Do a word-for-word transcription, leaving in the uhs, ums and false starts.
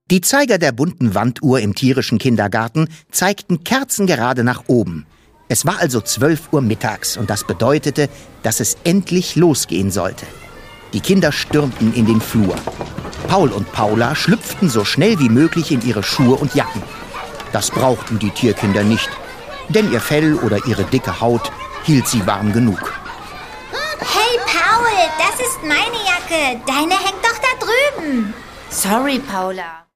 Die Zeiger der bunten Wanduhr im tierischen Kindergarten zeigten kerzengerade nach oben. Es war also zwölf Uhr mittags und das bedeutete, dass es endlich losgehen sollte. Die Kinder stürmten in den Flur. Paul und Paula schlüpften so schnell wie möglich in ihre Schuhe und Jacken. Das brauchten die Tierkinder nicht, denn ihr Fell oder ihre dicke Haut hielt sie warm genug. Hey Paul, das ist meine Jacke. Deine hängt doch da drüben. Sorry, Paula.